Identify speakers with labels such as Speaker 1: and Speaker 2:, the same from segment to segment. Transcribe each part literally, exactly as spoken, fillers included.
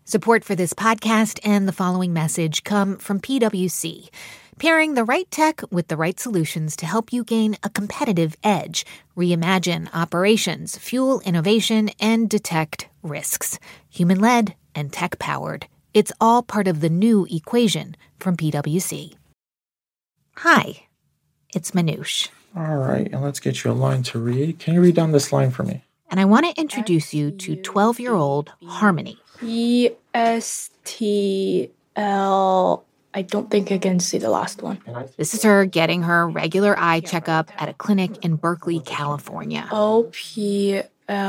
Speaker 1: Support for this podcast and the following message come from P W C, pairing the right tech with the right solutions to help you gain a competitive edge, reimagine operations, fuel innovation, and detect risks. Human-led and tech-powered. It's all part of the new equation from P W C. Hi, it's Manoush.
Speaker 2: All right, and let's get you a line to read. Can you read down this line for me?
Speaker 1: And I want to introduce you to twelve-year-old Harmony.
Speaker 3: E S T L. I don't think I can see the last one.
Speaker 1: This is her getting her regular eye checkup at a clinic in Berkeley, California.
Speaker 3: O P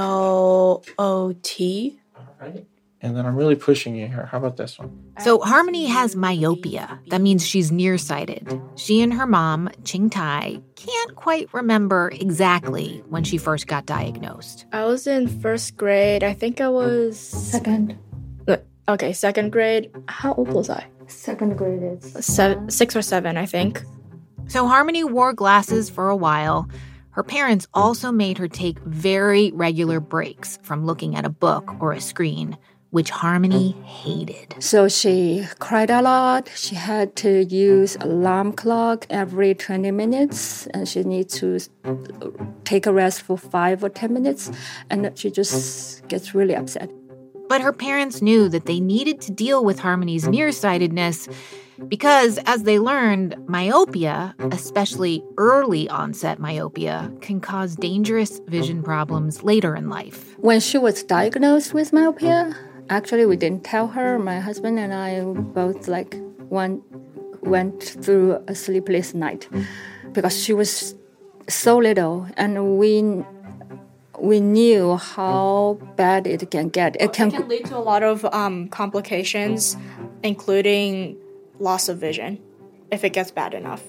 Speaker 3: L O T.
Speaker 2: All right. And then I'm really pushing you here. How about this one?
Speaker 1: So Harmony has myopia. That means she's nearsighted. She and her mom, Ching Tai, can't quite remember exactly when she first got diagnosed.
Speaker 3: I was in first grade. I think I was...
Speaker 4: Second.
Speaker 3: Okay, second grade. How old was I?
Speaker 4: Second grade is...
Speaker 3: Seven, six or seven, I think.
Speaker 1: So Harmony wore glasses for a while. Her parents also made her take very regular breaks from looking at a book or a screen, which Harmony hated.
Speaker 4: So she cried a lot. She had to use alarm clock every twenty minutes, and she needs to take a rest for five or ten minutes, and she just gets really upset.
Speaker 1: But her parents knew that they needed to deal with Harmony's nearsightedness because, as they learned, myopia, especially early onset myopia, can cause dangerous vision problems later in life.
Speaker 4: When she was diagnosed with myopia, actually we didn't tell her. My husband and I both like one went through a sleepless night because she was so little, and we we knew how bad it can get. It can,
Speaker 3: it can lead to a lot of um, complications, including loss of vision, if it gets bad enough.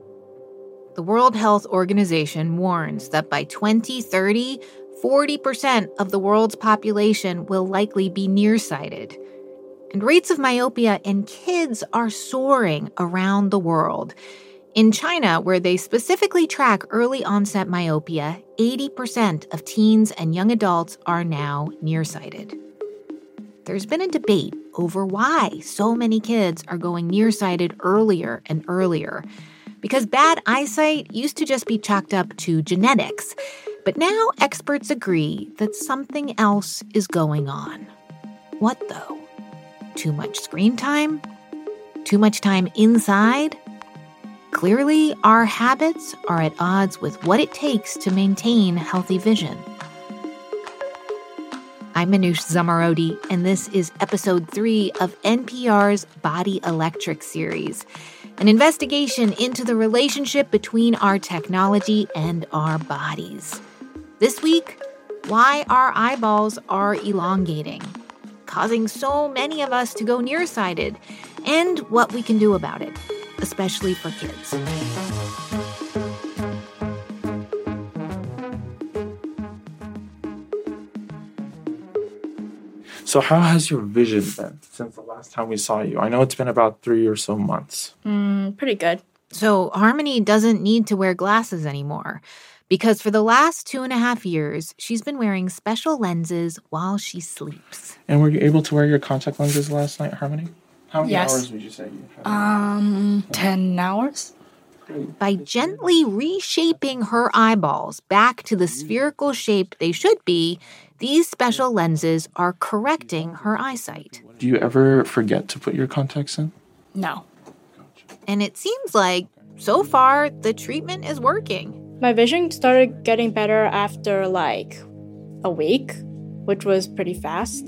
Speaker 1: The World Health Organization warns that by twenty thirty, forty percent of the world's population will likely be nearsighted. And rates of myopia in kids are soaring around the world. In China, where they specifically track early onset myopia, eighty percent of teens and young adults are now nearsighted. There's been a debate over why so many kids are going nearsighted earlier and earlier. Because bad eyesight used to just be chalked up to genetics. But now experts agree that something else is going on. What, though? Too much screen time? Too much time inside? Clearly, our habits are at odds with what it takes to maintain healthy vision. I'm Manoush Zomorodi, and this is episode three of N P R's Body Electric series, an investigation into the relationship between our technology and our bodies. This week, why our eyeballs are elongating, causing so many of us to go nearsighted, and what we can do about it, especially for kids.
Speaker 2: So how has your vision been since the last time we saw you? I know it's been about three or so months.
Speaker 3: Mm, pretty good.
Speaker 1: So Harmony doesn't need to wear glasses anymore because for the last two and a half years, she's been wearing special lenses while she sleeps.
Speaker 2: And were you able to wear your contact lenses last night, Harmony? How many
Speaker 3: Yes.
Speaker 2: hours would you say you had?
Speaker 3: Um, ten hours?
Speaker 1: By gently reshaping her eyeballs back to the spherical shape they should be, these special lenses are correcting her eyesight.
Speaker 2: Do you ever forget to put your contacts in?
Speaker 3: No.
Speaker 1: And it seems like, so far, the treatment is working.
Speaker 3: My vision started getting better after like a week, which was pretty fast.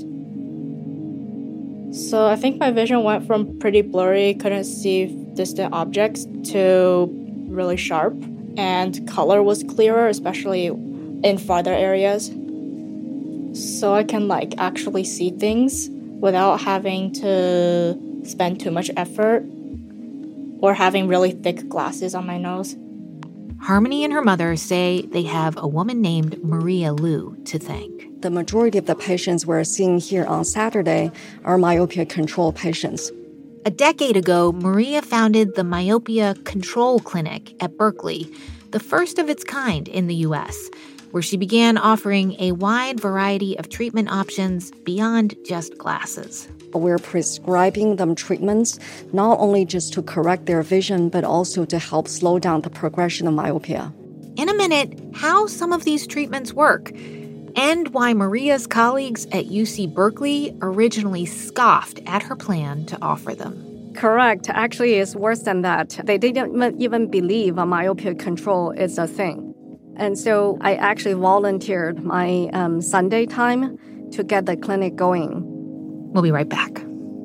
Speaker 3: So I think my vision went from pretty blurry, couldn't see distant objects, to really sharp, and color was clearer, especially in farther areas. So I can like actually see things without having to spend too much effort or having really thick glasses on my nose.
Speaker 1: Harmony and her mother say they have a woman named Maria Liu to thank.
Speaker 5: The majority of the patients we're seeing here on Saturday are myopia control patients.
Speaker 1: A decade ago, Maria founded the Myopia Control Clinic at Berkeley, the first of its kind in the U S. where she began offering a wide variety of treatment options beyond just glasses.
Speaker 5: We're prescribing them treatments not only just to correct their vision, but also to help slow down the progression of myopia.
Speaker 1: In a minute, how some of these treatments work, and why Maria's colleagues at U C Berkeley originally scoffed at her plan to offer them.
Speaker 6: Correct. Actually, it's worse than that. They didn't even believe a myopia control is a thing. And so I actually volunteered my um, Sunday time to get the clinic going.
Speaker 1: We'll be right back.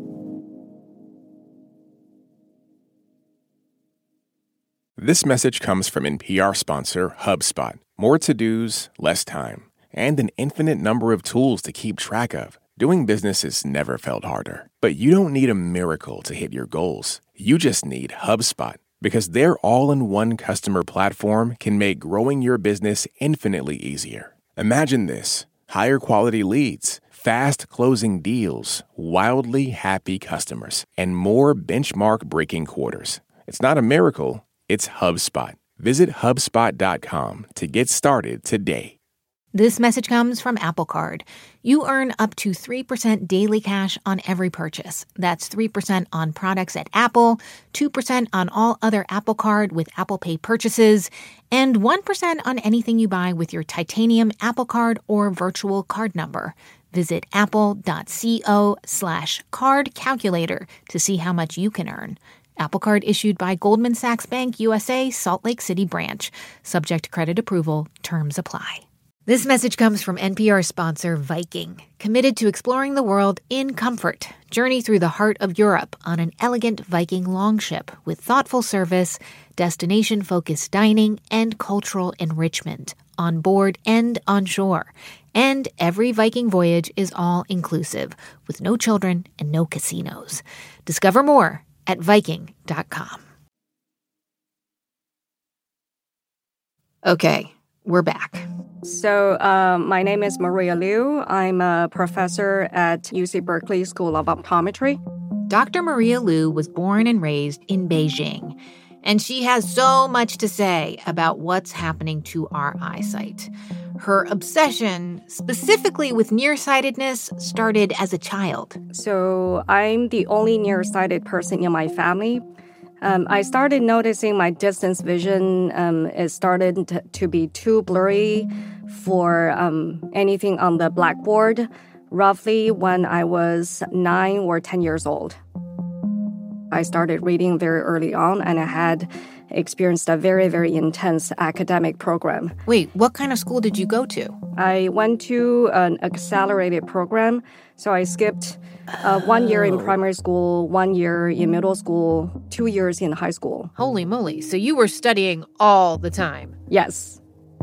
Speaker 7: This message comes from N P R sponsor HubSpot. More to-dos, less time, and an infinite number of tools to keep track of. Doing business has never felt harder. But you don't need a miracle to hit your goals. You just need HubSpot, because their all-in-one customer platform can make growing your business infinitely easier. Imagine this: higher quality leads, fast closing deals, wildly happy customers, and more benchmark-breaking quarters. It's not a miracle, it's HubSpot. Visit HubSpot dot com to get started today.
Speaker 1: This message comes from Apple Card. You earn up to three percent daily cash on every purchase. That's three percent on products at Apple, two percent on all other Apple Card with Apple Pay purchases, and one percent on anything you buy with your titanium Apple Card or virtual card number. Visit apple.co slash card calculator to see how much you can earn. Apple Card issued by Goldman Sachs Bank U S A, Salt Lake City branch. Subject to credit approval. Terms apply. This message comes from N P R sponsor Viking, committed to exploring the world in comfort. Journey through the heart of Europe on an elegant Viking longship with thoughtful service, destination-focused dining, and cultural enrichment on board and on shore. And every Viking voyage is all-inclusive, with no children and no casinos. Discover more at Viking dot com. Okay, we're back.
Speaker 6: So uh, my name is Maria Liu. I'm a professor at U C Berkeley School of Optometry.
Speaker 1: Doctor Maria Liu was born and raised in Beijing, and she has so much to say about what's happening to our eyesight. Her obsession, specifically with nearsightedness, started as a child.
Speaker 6: So I'm the only nearsighted person in my family. Um, I started noticing my distance vision um, it started to, to be too blurry for um, anything on the blackboard, roughly when I was nine or ten years old. I started reading very early on, and I had experienced a very, very intense academic program.
Speaker 1: Wait, what kind of school did you go to?
Speaker 6: I went to an accelerated program, so I skipped uh, one year in primary school, one year in middle school, two years in high school.
Speaker 1: Holy moly, so you were studying all the time.
Speaker 6: Yes.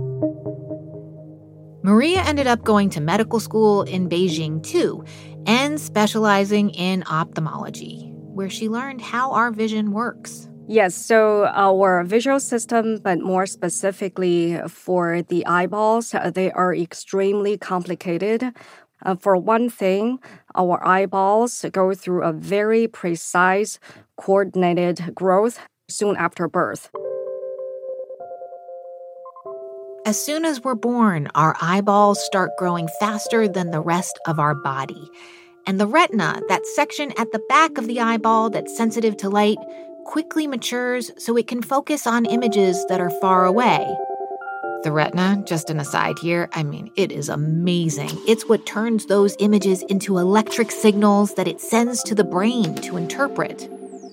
Speaker 1: Maria ended up going to medical school in Beijing, too, and specializing in ophthalmology, where she learned how our vision works.
Speaker 6: Yes, so our visual system, but more specifically for the eyeballs, they are extremely complicated. Uh, for one thing, our eyeballs go through a very precise, coordinated growth soon after birth.
Speaker 1: As soon as we're born, our eyeballs start growing faster than the rest of our body. And the retina, that section at the back of the eyeball that's sensitive to light, quickly matures so it can focus on images that are far away. The retina, just an aside here, I mean, it is amazing. It's what turns those images into electric signals that it sends to the brain to interpret.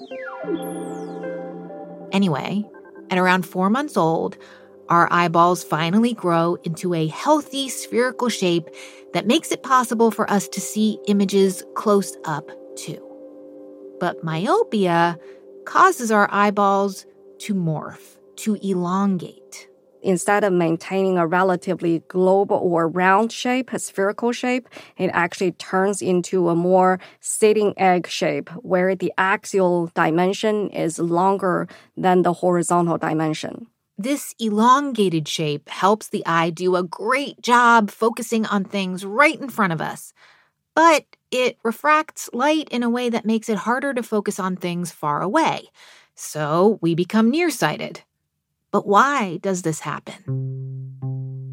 Speaker 1: Anyway, at around four months old, our eyeballs finally grow into a healthy spherical shape that makes it possible for us to see images close up too. But myopia causes our eyeballs to morph, to elongate.
Speaker 6: Instead of maintaining a relatively globe or round shape, a spherical shape, it actually turns into a more sitting egg shape where the axial dimension is longer than the horizontal dimension.
Speaker 1: This elongated shape helps the eye do a great job focusing on things right in front of us. But it refracts light in a way that makes it harder to focus on things far away. So we become nearsighted. But why does this happen?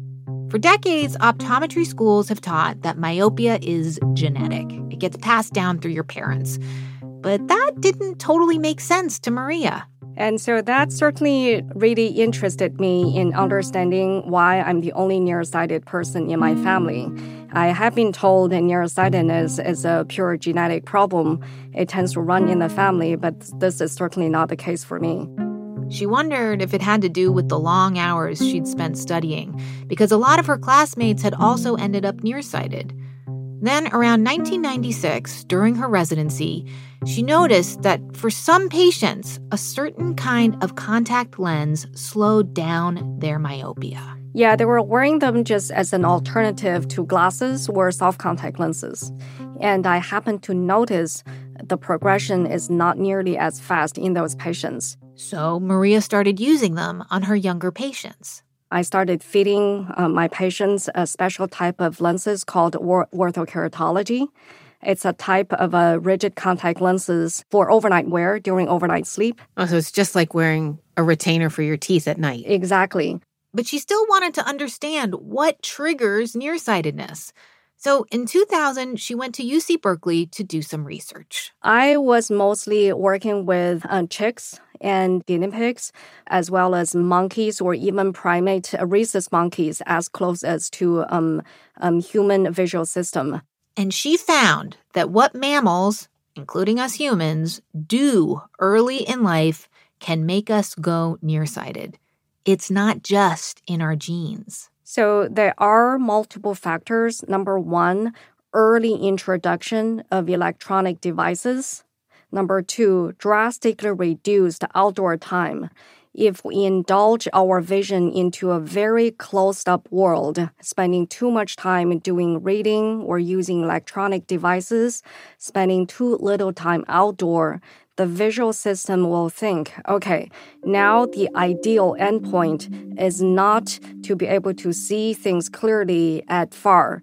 Speaker 1: For decades, optometry schools have taught that myopia is genetic. It gets passed down through your parents. But that didn't totally make sense to Maria.
Speaker 6: And so that certainly really interested me in understanding why I'm the only nearsighted person in my family. I have been told that nearsightedness is a pure genetic problem. It tends to run in the family, but this is certainly not the case for me.
Speaker 1: She wondered if it had to do with the long hours she'd spent studying, because a lot of her classmates had also ended up nearsighted. Then, around nineteen ninety-six, during her residency, she noticed that for some patients, a certain kind of contact lens slowed down their myopia.
Speaker 6: Yeah, they were wearing them just as an alternative to glasses or soft contact lenses. And I happened to notice the progression is not nearly as fast in those patients.
Speaker 1: So Maria started using them on her younger patients.
Speaker 6: I started fitting uh, my patients a special type of lenses called or- orthokeratology. It's a type of a rigid contact lenses for overnight wear during overnight sleep.
Speaker 1: Oh, so it's just like wearing a retainer for your teeth at night.
Speaker 6: Exactly.
Speaker 1: But she still wanted to understand what triggers nearsightedness. So in two thousand, she went to U C Berkeley to do some research.
Speaker 6: I was mostly working with uh, chicks and guinea pigs, as well as monkeys or even primate uh, rhesus monkeys as close as to um, um, human visual system.
Speaker 1: And she found that what mammals, including us humans, do early in life can make us go nearsighted. It's not just in our genes.
Speaker 6: So there are multiple factors. Number one, early introduction of electronic devices. Number two, drastically reduced outdoor time. If we indulge our vision into a very closed-up world, spending too much time doing reading or using electronic devices, spending too little time outdoor, the visual system will think, okay, now the ideal endpoint is not to be able to see things clearly at far.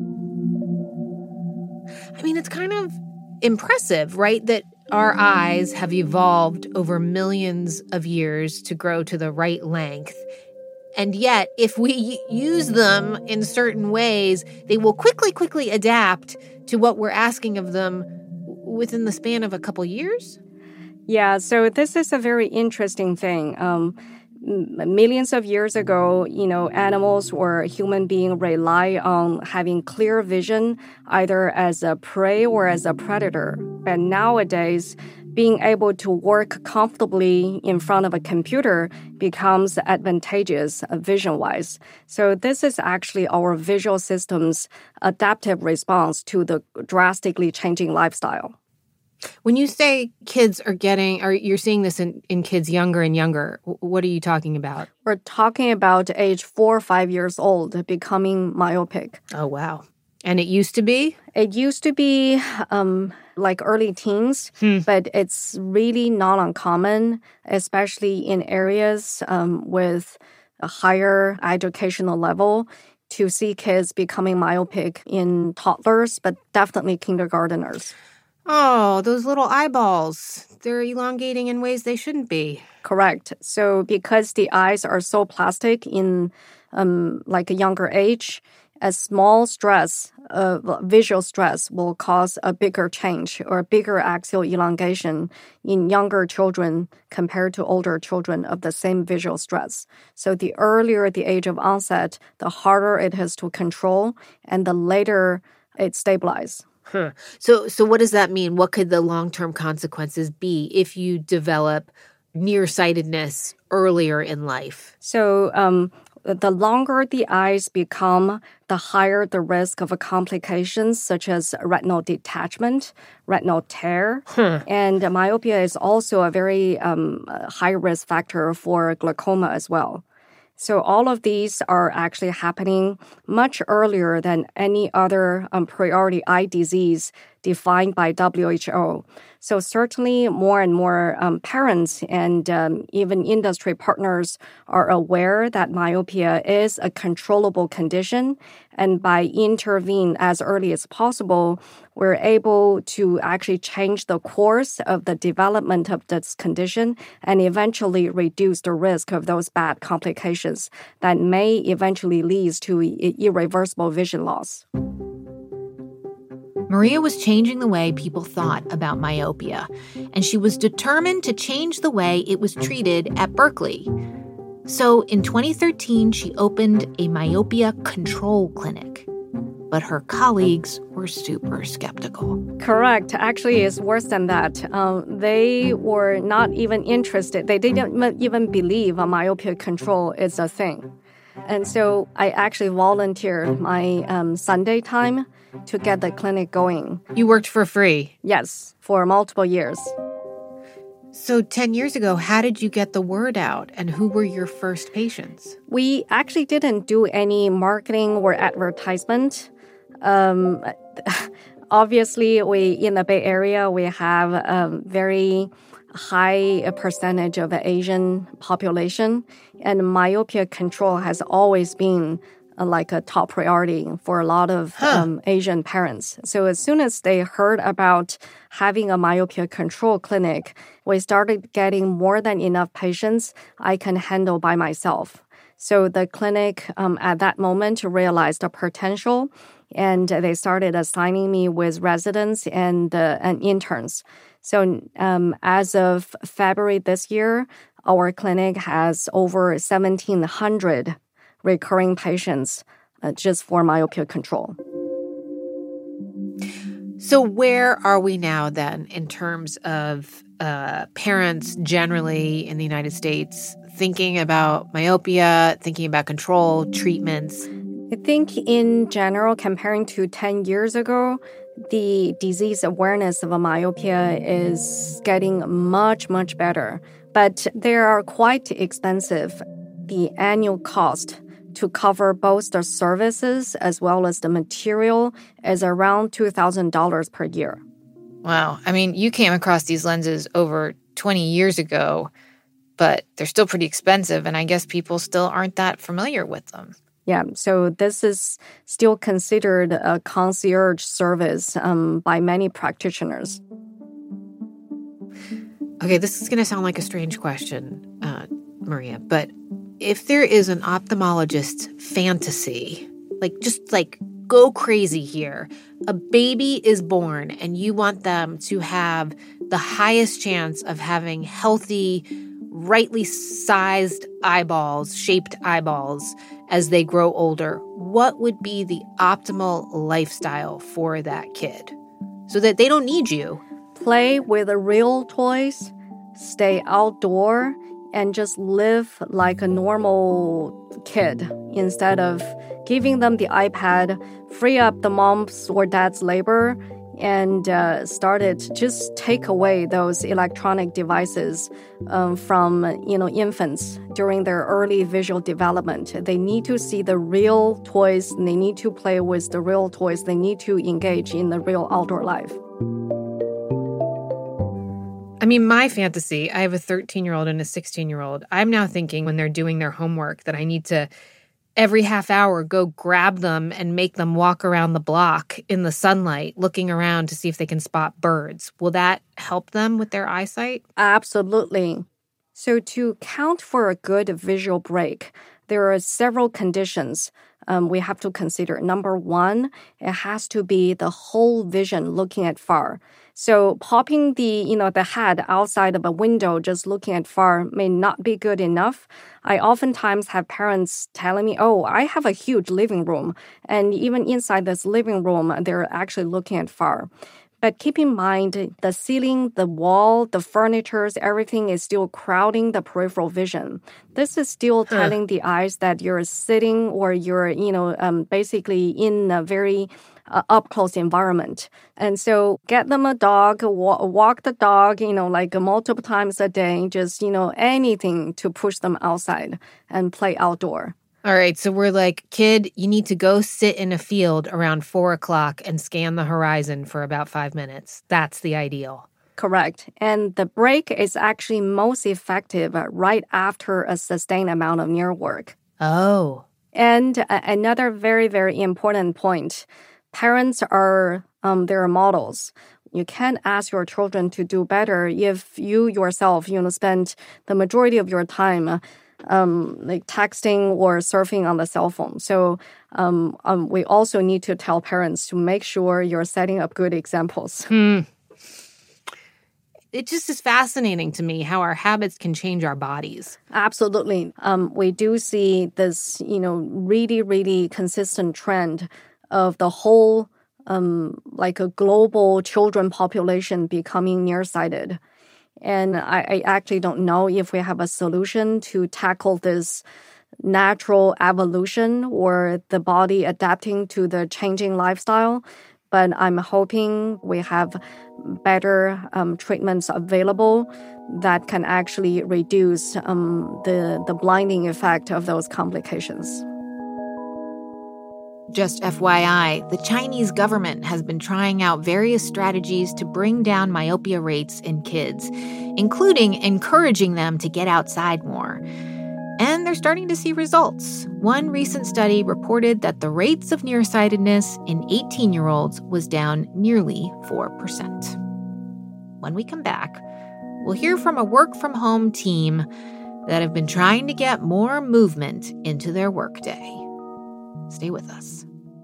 Speaker 1: I mean, it's kind of impressive, right? That our eyes have evolved over millions of years to grow to the right length. And yet, if we use them in certain ways, they will quickly, quickly adapt to what we're asking of them within the span of a couple years?
Speaker 6: Yeah, so this is a very interesting thing. Um, millions of years ago, you know, animals or human beings rely on having clear vision either as a prey or as a predator. And nowadays, being able to work comfortably in front of a computer becomes advantageous uh, vision-wise. So this is actually our visual system's adaptive response to the drastically changing lifestyle.
Speaker 1: When you say kids are getting, or you're seeing this in, in kids younger and younger, what are you talking about?
Speaker 6: We're talking about age four or five years old becoming myopic.
Speaker 1: Oh, wow. And it used to be?
Speaker 6: It used to be um, like early teens, hmm. but it's really not uncommon, especially in areas um, with a higher educational level, to see kids becoming myopic in toddlers, but definitely kindergarteners.
Speaker 1: Oh, those little eyeballs. They're elongating in ways they shouldn't be.
Speaker 6: Correct. So because the eyes are so plastic in um, like a younger age, a small stress, uh, visual stress, will cause a bigger change or a bigger axial elongation in younger children compared to older children of the same visual stress. So the earlier the age of onset, the harder it is to control, and the later it stabilizes.
Speaker 1: Huh. So, so what does that mean? What could the long-term consequences be if you develop nearsightedness earlier in life?
Speaker 6: So, um, the longer the eyes become, the higher the risk of complications such as retinal detachment, retinal tear, huh. and myopia is also a very um, high risk factor for glaucoma as well. So all of these are actually happening much earlier than any other um, priority eye disease defined by W H O. So certainly more and more um, parents and um, even industry partners are aware that myopia is a controllable condition. And by intervening as early as possible, we're able to actually change the course of the development of this condition and eventually reduce the risk of those bad complications that may eventually lead to irreversible vision loss.
Speaker 1: Maria was changing the way people thought about myopia, and she was determined to change the way it was treated at Berkeley. So in twenty thirteen, she opened a myopia control clinic. But her colleagues were super skeptical.
Speaker 6: Correct. Actually, it's worse than that. Um, they were not even interested. They didn't even believe a myopia control is a thing. And so I actually volunteered my um, Sunday time to get the clinic going.
Speaker 1: You worked for free?
Speaker 6: Yes, for multiple years.
Speaker 1: So ten years ago, how did you get the word out, and who were your first patients?
Speaker 6: We actually didn't do any marketing or advertisement. Um, obviously, we in the Bay Area, we have a very high percentage of the Asian population, and myopia control has always been uh, like a top priority for a lot of huh. um, Asian parents. So as soon as they heard about having a myopia control clinic, we started getting more than enough patients I can handle by myself. So the clinic um, at that moment realized the potential, and they started assigning me with residents and, uh, and interns. So um, as of February this year, our clinic has over seventeen hundred recurring patients uh, just for myopia control.
Speaker 1: So where are we now then in terms of uh, parents generally in the United States thinking about myopia, thinking about control, treatments?
Speaker 6: I think in general, comparing to ten years ago, the disease awareness of a myopia is getting much, much better. But they are quite expensive. The annual cost to cover both the services as well as the material is around two thousand dollars per year.
Speaker 1: Wow. I mean, you came across these lenses over twenty years ago, but they're still pretty expensive, and I guess people still aren't that familiar with them.
Speaker 6: Yeah, so this is still considered a concierge service um, by many practitioners.
Speaker 1: Okay, this is going to sound like a strange question, uh, Maria, but if there is an ophthalmologist's fantasy, like just like go crazy here, a baby is born and you want them to have the highest chance of having healthy, rightly sized eyeballs, shaped eyeballs as they grow older, what would be the optimal lifestyle for that kid so that they don't need you?
Speaker 6: Play with the real toys, stay outdoor, and just live like a normal kid instead of giving them the iPad, free up the mom's or dad's labor, and uh, started just take away those electronic devices um, from you know infants during their early visual development. They need to see the real toys. They need to play with the real toys. They need to engage in the real outdoor life.
Speaker 1: I mean, my fantasy, I have a thirteen-year-old and a sixteen-year-old. I'm now thinking when they're doing their homework that I need to, every half hour, go grab them and make them walk around the block in the sunlight, looking around to see if they can spot birds. Will that help them with their eyesight?
Speaker 6: Absolutely. So to count for a good visual break, there are several conditions um, we have to consider. Number one, it has to be the whole vision looking at far. So popping the, you know, the head outside of a window just looking at far may not be good enough. I oftentimes have parents telling me, oh, I have a huge living room. And even inside this living room, they're actually looking at far. But keep in mind, the ceiling, the wall, the furniture, everything is still crowding the peripheral vision. This is still huh. telling the eyes that you're sitting or you're, you know, um, basically in a very uh, up-close environment. And so get them a dog, wa- walk the dog, you know, like multiple times a day, just, you know, anything to push them outside and play outdoor.
Speaker 1: All right, so we're like, kid, you need to go sit in a field around four o'clock and scan the horizon for about five minutes. That's the ideal.
Speaker 6: Correct. And the break is actually most effective right after a sustained amount of near work.
Speaker 1: Oh.
Speaker 6: And a- another very, very important point, parents are um, their models. You can't ask your children to do better if you yourself, you know, spend the majority of your time um, like texting or surfing on the cell phone. So um, um, we also need to tell parents to make sure you're setting up good examples.
Speaker 1: Hmm. It just is fascinating to me how our habits can change our bodies.
Speaker 6: Absolutely. Um, we do see this, you know, really, really consistent trend of the whole, um, like a global children population becoming nearsighted. And I, I actually don't know if we have a solution to tackle this natural evolution or the body adapting to the changing lifestyle. But I'm hoping we have better um, treatments available that can actually reduce um, the, the blinding effect of those complications.
Speaker 1: Just F Y I, the Chinese government has been trying out various strategies to bring down myopia rates in kids, including encouraging them to get outside more. And they're starting to see results. One recent study reported that the rates of nearsightedness in eighteen-year-olds was down nearly four percent. When we come back, we'll hear from a work-from-home team that have been trying to get more movement into their workday. Stay with us.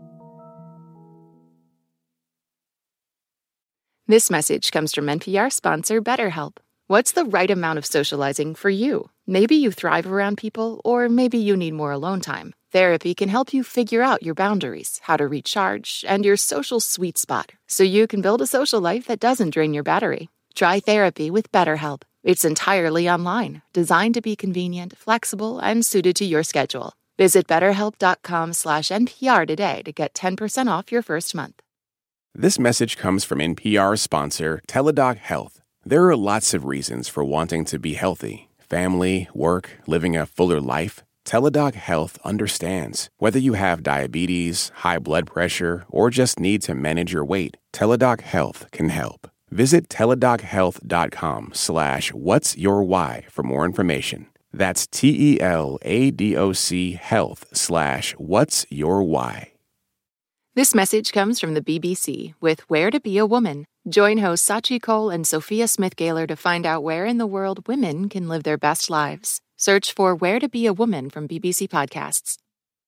Speaker 8: This message comes from N P R sponsor BetterHelp. What's the right amount of socializing for you? Maybe you thrive around people, or maybe you need more alone time. Therapy can help you figure out your boundaries, how to recharge, and your social sweet spot, so you can build a social life that doesn't drain your battery. Try therapy with BetterHelp. It's entirely online, designed to be convenient, flexible, and suited to your schedule. Visit betterhelp.com slash NPR today to get ten percent off your first month.
Speaker 7: This message comes from N P R sponsor Teladoc Health. There are lots of reasons for wanting to be healthy. Family, work, living a fuller life. Teladoc Health understands. Whether you have diabetes, high blood pressure, or just need to manage your weight, Teladoc Health can help. Visit teladochealth.com slash what's your why for more information. That's T-E-L-A-D-O-C health slash what's your why.
Speaker 8: This message comes from the B B C with Where to Be a Woman. Join hosts Sachi Cole and Sophia Smith-Gaylor to find out where in the world women can live their best lives. Search for Where to Be a Woman from B B C Podcasts.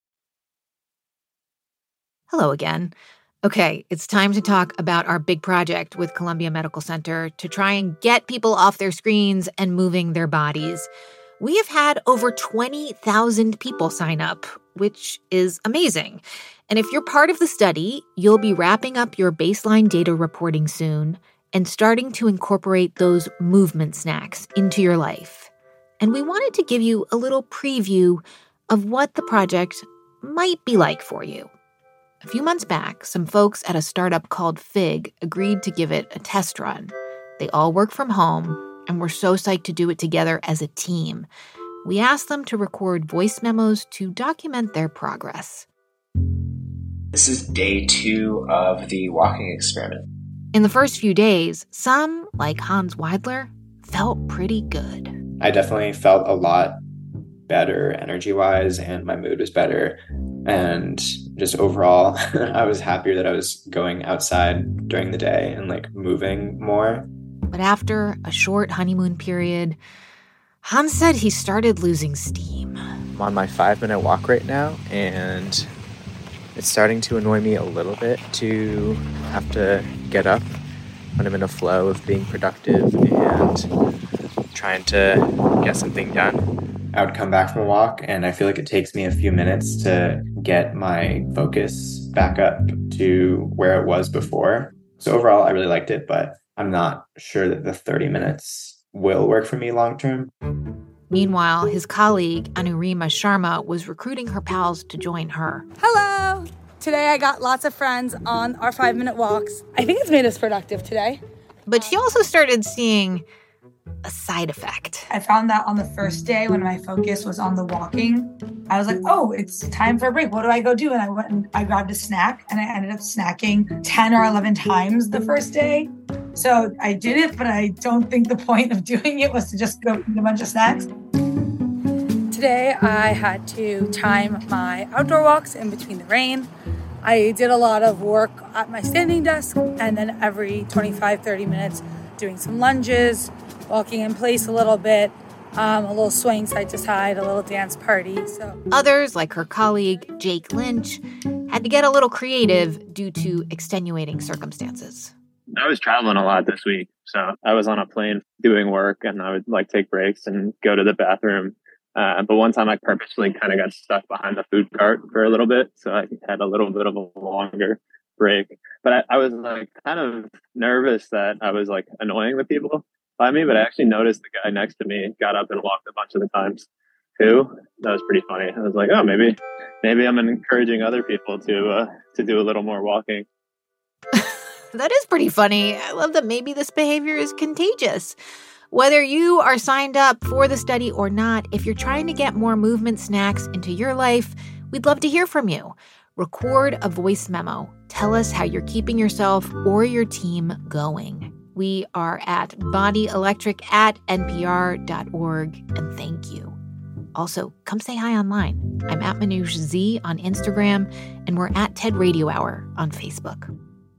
Speaker 1: Hello again. Okay, it's time to talk about our big project with Columbia Medical Center to try and get people off their screens and moving their bodies. We have had over twenty thousand people sign up, which is amazing. And if you're part of the study, you'll be wrapping up your baseline data reporting soon and starting to incorporate those movement snacks into your life. And we wanted to give you a little preview of what the project might be like for you. A few months back, some folks at a startup called Fig agreed to give it a test run. They all work from home and were so psyched to do it together as a team. We asked them to record voice memos to document their progress.
Speaker 9: This is day two of the walking experiment.
Speaker 1: In the first few days, some, like Hans Weidler, felt pretty good.
Speaker 10: I definitely felt a lot better energy-wise, and my mood was better. And just overall, I was happier that I was going outside during the day and like moving more.
Speaker 1: But after a short honeymoon period, Hans said he started losing steam.
Speaker 11: I'm on my five-minute walk right now, and it's starting to annoy me a little bit to have to get up when I'm in a flow of being productive and trying to get something done.
Speaker 10: I would come back from a walk, and I feel like it takes me a few minutes to get my focus back up to where it was before. So overall, I really liked it, but I'm not sure that the thirty minutes will work for me long term.
Speaker 1: Meanwhile, his colleague, Anurima Sharma, was recruiting her pals to join her.
Speaker 12: Hello! Today I got lots of friends on our five-minute walks. I think it's made us productive today.
Speaker 1: But she also started seeing a side effect.
Speaker 12: I found that on the first day when my focus was on the walking, I was like, oh, it's time for a break. What do I go do? And I went and I grabbed a snack, and I ended up snacking ten or eleven times the first day. So I did it, but I don't think the point of doing it was to just go eat a bunch of snacks.
Speaker 13: Today, I had to time my outdoor walks in between the rain. I did a lot of work at my standing desk, and then every twenty-five, thirty minutes, doing some lunges, walking in place a little bit, um, a little swing side to side, a little dance party. So
Speaker 1: others, like her colleague Jake Lynch, had to get a little creative due to extenuating circumstances.
Speaker 14: I was traveling a lot this week, so I was on a plane doing work, and I would like take breaks and go to the bathroom. Uh, but one time I purposely kind of got stuck behind the food cart for a little bit, so I had a little bit of a longer break. But I, I was like kind of nervous that I was like annoying the people by me, but I actually noticed the guy next to me got up and walked a bunch of the times too. That was pretty funny. I was like, oh, maybe, maybe I'm encouraging other people to uh, to do a little more walking.
Speaker 1: That is pretty funny. I love that maybe this behavior is contagious. Whether you are signed up for the study or not, if you're trying to get more movement snacks into your life, we'd love to hear from you. Record a voice memo. Tell us how you're keeping yourself or your team going. We are at bodyelectric at n p r dot org, and thank you. Also, come say hi online. I'm at Manoush Z on Instagram, and we're at TED Radio Hour on Facebook.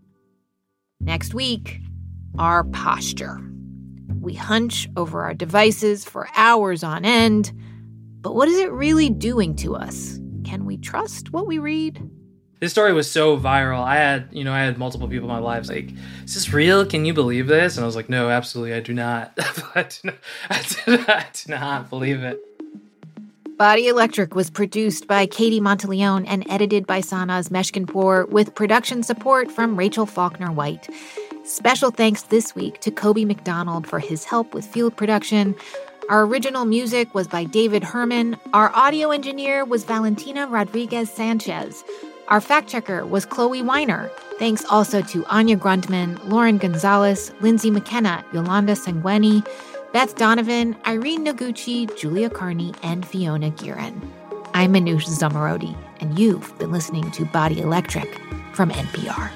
Speaker 1: Next week, our posture. We hunch over our devices for hours on end, but what is it really doing to us? Can we trust what we read?
Speaker 15: This story was so viral. I had, you know, I had multiple people in my lives like, is this real? Can you believe this? And I was like, no, absolutely, I do not. I, do not I, do not I do not believe it.
Speaker 1: Body Electric was produced by Katie Monteleone and edited by Sanaz Meshkinpour with production support from Rachel Faulkner-White. Special thanks this week to Kobe McDonald for his help with field production. Our original music was by David Herman. Our audio engineer was Valentina Rodriguez-Sanchez. Our fact-checker was Chloe Weiner. Thanks also to Anya Grundman, Lauren Gonzalez, Lindsay McKenna, Yolanda Sangweni, Beth Donovan, Irene Noguchi, Julia Carney, and Fiona Guerin. I'm Manoush Zomorodi, and you've been listening to Body Electric from N P R.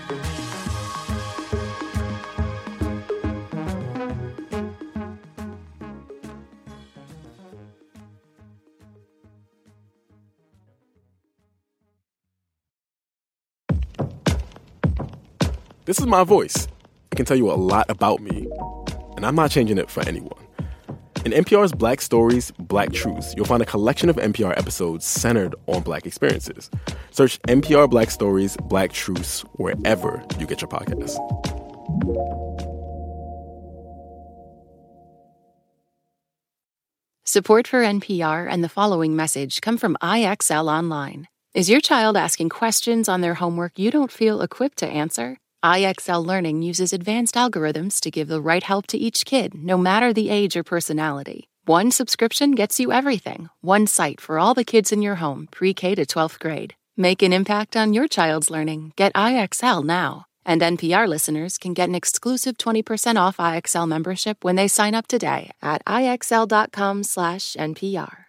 Speaker 16: This is my voice. It can tell you a lot about me, and I'm not changing it for anyone. In N P R's Black Stories, Black Truths, you'll find a collection of N P R episodes centered on Black experiences. Search N P R Black Stories, Black Truths wherever you get your podcasts.
Speaker 8: Support for N P R and the following message come from I X L Online. Is your child asking questions on their homework you don't feel equipped to answer? I X L Learning uses advanced algorithms to give the right help to each kid, no matter the age or personality. One subscription gets you everything. One site for all the kids in your home, pre-K to twelfth grade. Make an impact on your child's learning. Get I X L now. And N P R listeners can get an exclusive twenty percent off I X L membership when they sign up today at I X L dot com slash N P R.